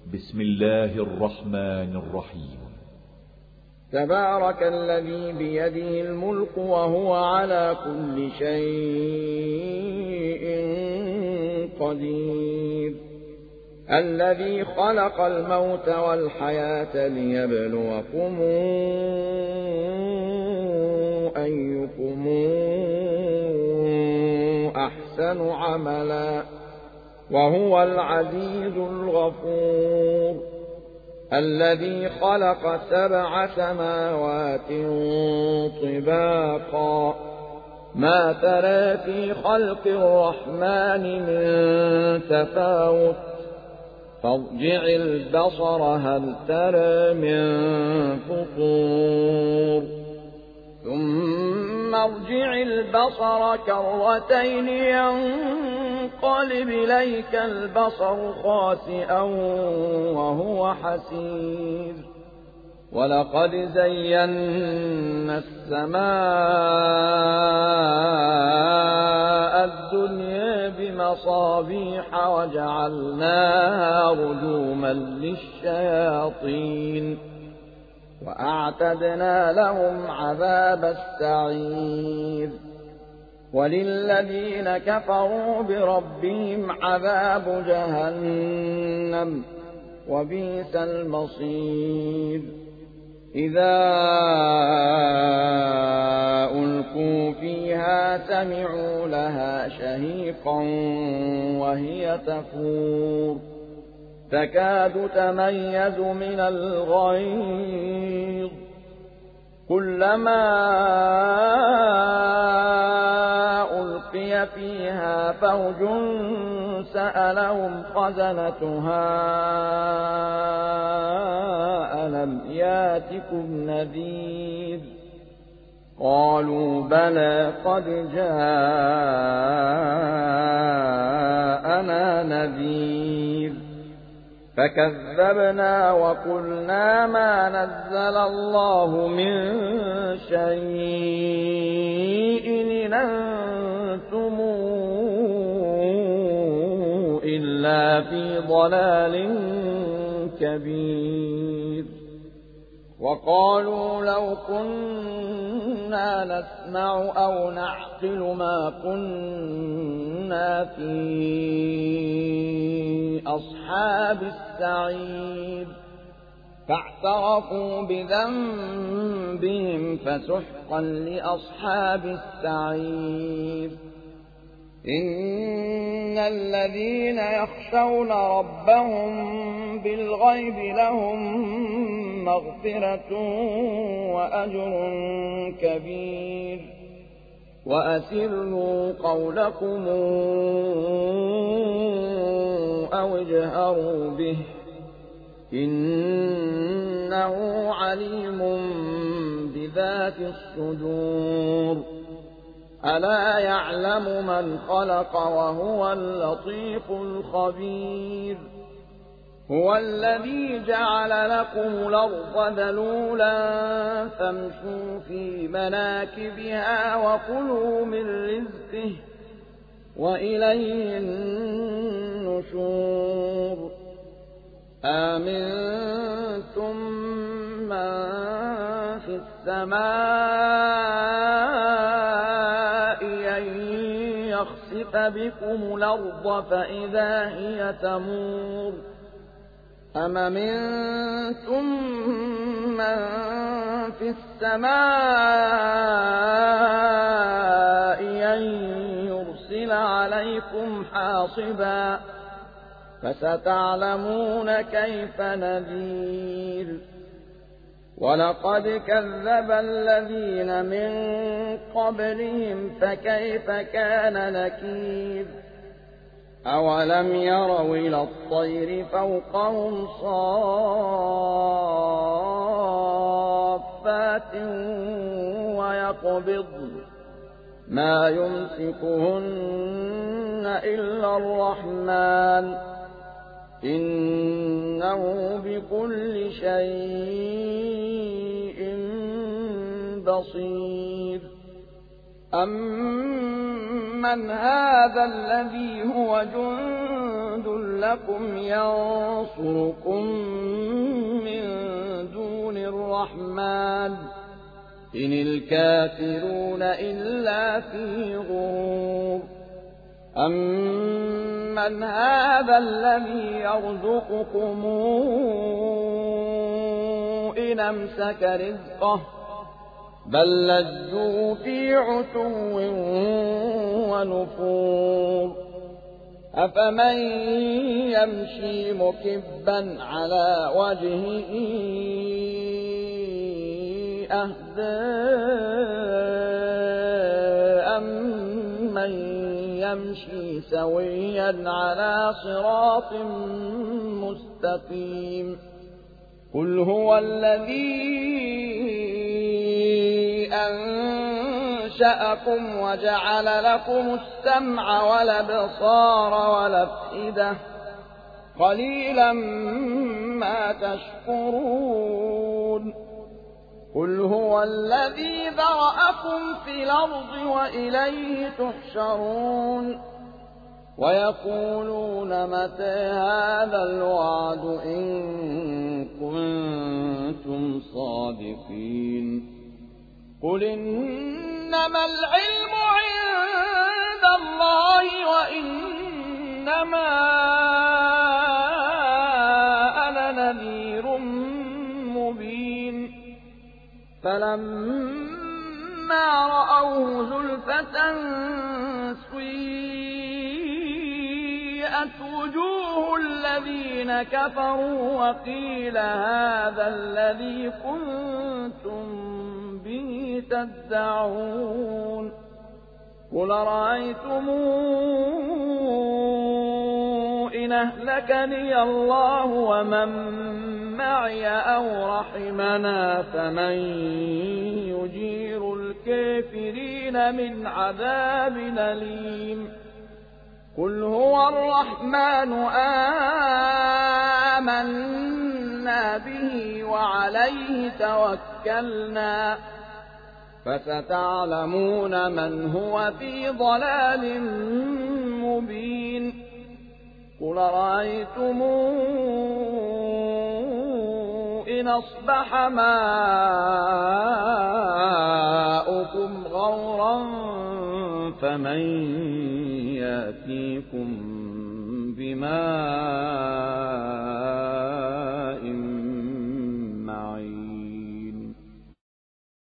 بسم الله الرحمن الرحيم. تبارك الذي بيده الملك وهو على كل شيء قدير، الذي خلق الموت والحياة ليبلوكم أيكم أحسن عملا وهو العزيز الغفور، الذي خلق 7 سماوات طباقا ما ترى في خلق الرحمن من تفاوت فارجع البصر هل ترى من فطور ثم ارجع البصر كرتين ينقلب إليك البصر خاسئا وهو حسير، ولقد زينا السماء الدنيا بمصابيح وجعلناها رجوما للشياطين وأعتدنا لهم عذاب السعير، وللذين كفروا بربهم عذاب جهنم وبئس المصير. إذا ألقوا فيها سمعوا لها شهيقا وهي تفور تكاد تميز من الغيظ، كلما ألقي فيها فوج سألهم خزنتها ألم ياتكم نذير، قالوا بلى قد جاءنا نذير، فكذبنا وقلنا ما نزل الله من شيء إن أنتم إلا في ضلال كبير. وقالوا لو كنا نسمع أو نعقل ما كنا في أصحاب السعير، فاعترفوا بذنبهم فسحقا لأصحاب السعير. إن الذين يخشون ربهم بالغيب لهم مغفرة وأجر كبير، وأسروا قولكم أو اجهروا به إنه عليم بذات الصدور. ألا يعلم من خلق وهو اللطيف الخبير. هو الذي جعل لكم الأرض ذلولا فامشوا في مناكبها وكلوا من رزقه وإليه النشور. آمنتم من في السماء أن يخسف بكم الأرض فإذا هي تمور، أم أمنتم من في السماء أن يرسل عليكم حاصبا فستعلمون كيف نذير. ولقد كذب الذين من قبلهم فكيف كان نكير. أولم يروا إلى الطير فوقهم صافات ويقبضن ما يمسكهن إلا الرحمن إنه بكل شيء بصير. أمن هذا الذي هو جند لكم ينصركم من دون الرحمن إن الكافرون إلا في غرور أمن هذا الذي يرزقكم إن أمسك رزقه بل لجوا في عتو ونفور أفمن يمشي مكبا على وجهه أهدى أمن يمشي سويا على صراط مستقيم قل هو الذي أنشأكم وجعل لكم السمع والأبصار والأفئدة قليلا ما تشكرون قل هو الذي ذرأكم في الأرض وإليه تحشرون ويقولون متى هذا الوعد إن كنتم صادقين قل إنما العلم عند الله وإنما أنا نذير مبين فلما رأوه زلفة سيئت وجوه الذين كفروا وقيل هذا الذي كنتم به تدعون قل رأيتم إن أهلكني الله ومن معي أو رحمنا فمن يجير الكافرين من عذاب أليم قل هو الرحمن آمنا به وعليه توكلنا فستعلمون من هو في ضلال مبين قل رأيتم إن أصبح ماؤكم غورا فمن يأتيكم بماء